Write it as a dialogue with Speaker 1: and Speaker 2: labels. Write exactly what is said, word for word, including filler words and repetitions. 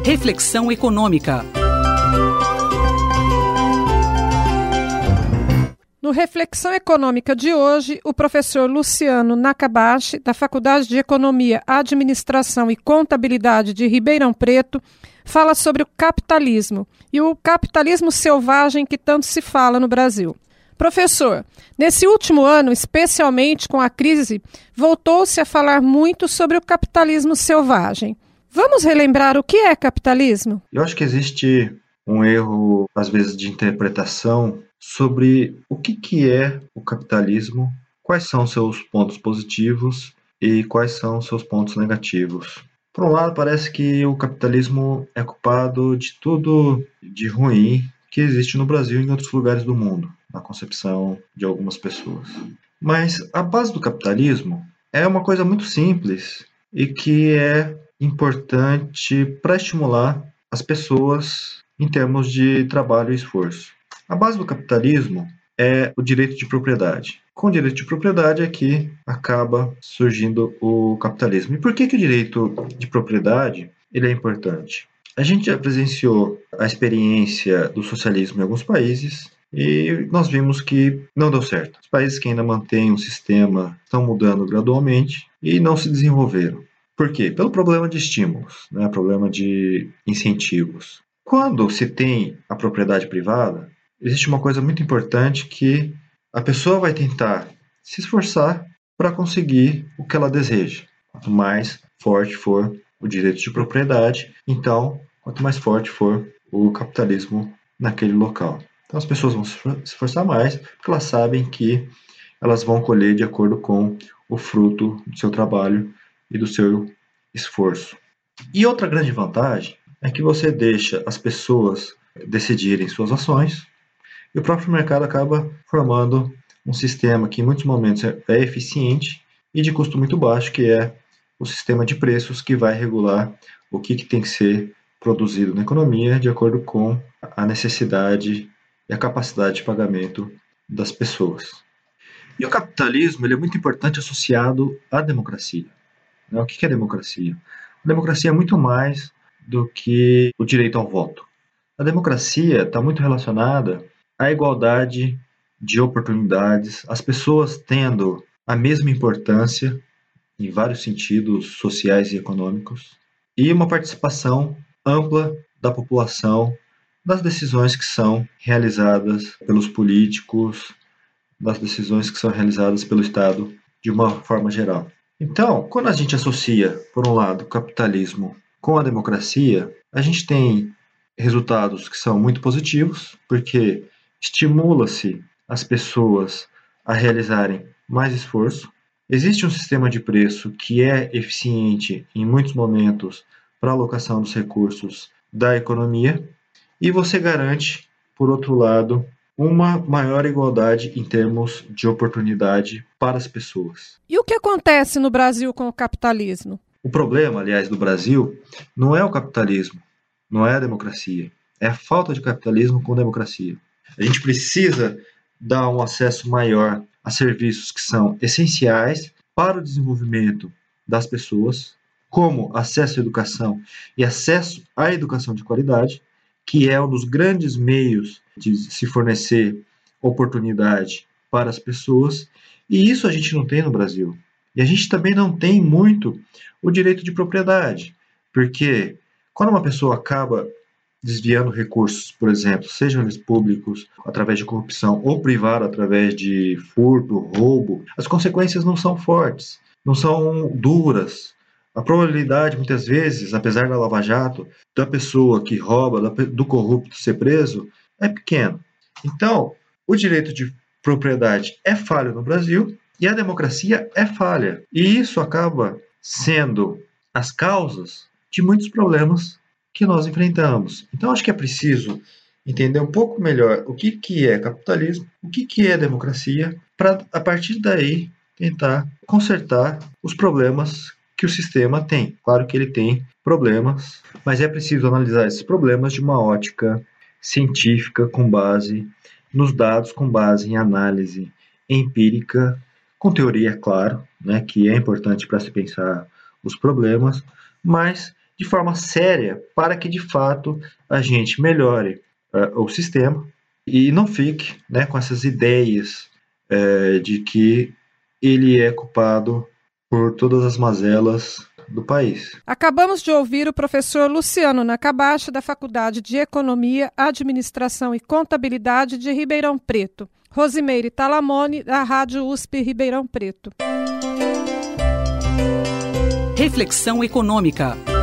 Speaker 1: Reflexão Econômica.
Speaker 2: No Reflexão Econômica de hoje, o professor Luciano Nakabashi, da Faculdade de Economia, Administração e Contabilidade de Ribeirão Preto, fala sobre o capitalismo e o capitalismo selvagem que tanto se fala no Brasil. Professor, nesse último ano, especialmente com a crise, voltou-se a falar muito sobre o capitalismo selvagem. Vamos relembrar o que é capitalismo?
Speaker 3: Eu acho que existe um erro, às vezes, de interpretação sobre o que, que é o capitalismo, quais são seus pontos positivos e quais são seus pontos negativos. Por um lado, parece que o capitalismo é culpado de tudo de ruim que existe no Brasil e em outros lugares do mundo, na concepção de algumas pessoas. Mas a base do capitalismo é uma coisa muito simples e que é importante para estimular as pessoas em termos de trabalho e esforço. A base do capitalismo é o direito de propriedade. Com o direito de propriedade é que acaba surgindo o capitalismo. E por que, que o direito de propriedade ele é importante? A gente já presenciou a experiência do socialismo em alguns países e nós vimos que não deu certo. Os países que ainda mantêm um sistema estão mudando gradualmente e não se desenvolveram. Por quê? Pelo problema de estímulos, né? Problema de incentivos. Quando se tem a propriedade privada, existe uma coisa muito importante que a pessoa vai tentar se esforçar para conseguir o que ela deseja. Quanto mais forte for o direito de propriedade, então, quanto mais forte for o capitalismo naquele local. Então, as pessoas vão se esforçar mais, porque elas sabem que elas vão colher de acordo com o fruto do seu trabalho e do seu esforço. E outra grande vantagem é que você deixa as pessoas decidirem suas ações e o próprio mercado acaba formando um sistema que em muitos momentos é eficiente e de custo muito baixo, que é o sistema de preços que vai regular o que, que tem que ser produzido na economia de acordo com a necessidade e a capacidade de pagamento das pessoas. E o capitalismo ele é muito importante associado à democracia. O que é democracia? A democracia é muito mais do que o direito ao voto. A democracia está muito relacionada à igualdade de oportunidades, as pessoas tendo a mesma importância em vários sentidos sociais e econômicos, e uma participação ampla da população nas decisões que são realizadas pelos políticos, das decisões que são realizadas pelo Estado de uma forma geral. Então, quando a gente associa, por um lado, o capitalismo com a democracia, a gente tem resultados que são muito positivos, porque estimula-se as pessoas a realizarem mais esforço. Existe um sistema de preço que é eficiente em muitos momentos para a alocação dos recursos da economia, e você garante, por outro lado, uma maior igualdade em termos de oportunidade para as pessoas.
Speaker 2: E o que acontece no Brasil com o capitalismo?
Speaker 3: O problema, aliás, do Brasil não é o capitalismo, não é a democracia, é a falta de capitalismo com democracia. A gente precisa dar um acesso maior a serviços que são essenciais para o desenvolvimento das pessoas, como acesso à educação e acesso à educação de qualidade, que é um dos grandes meios de se fornecer oportunidade para as pessoas, e isso a gente não tem no Brasil. E a gente também não tem muito o direito de propriedade, porque quando uma pessoa acaba desviando recursos, por exemplo, sejam eles públicos através de corrupção ou privado através de furto, roubo, as consequências não são fortes, não são duras. A probabilidade, muitas vezes, apesar da Lava Jato, da pessoa que rouba, do corrupto ser preso, é pequena. Então, o direito de propriedade é falho no Brasil e a democracia é falha. E isso acaba sendo as causas de muitos problemas que nós enfrentamos. Então, acho que é preciso entender um pouco melhor o que, que é capitalismo, o que, que é democracia, para, a partir daí, tentar consertar os problemas que o sistema tem. Claro que ele tem problemas, mas é preciso analisar esses problemas de uma ótica científica, com base nos dados, com base em análise empírica, com teoria, é claro, né, que é importante para se pensar os problemas, mas de forma séria para que, de fato, a gente melhore uh, o sistema e não fique, né, com essas ideias uh, de que ele é culpado por todas as mazelas do país.
Speaker 2: Acabamos de ouvir o professor Luciano Nakabashi, da Faculdade de Economia, Administração e Contabilidade de Ribeirão Preto. Rosimeire Talamone, da Rádio U S P Ribeirão Preto.
Speaker 1: Reflexão econômica.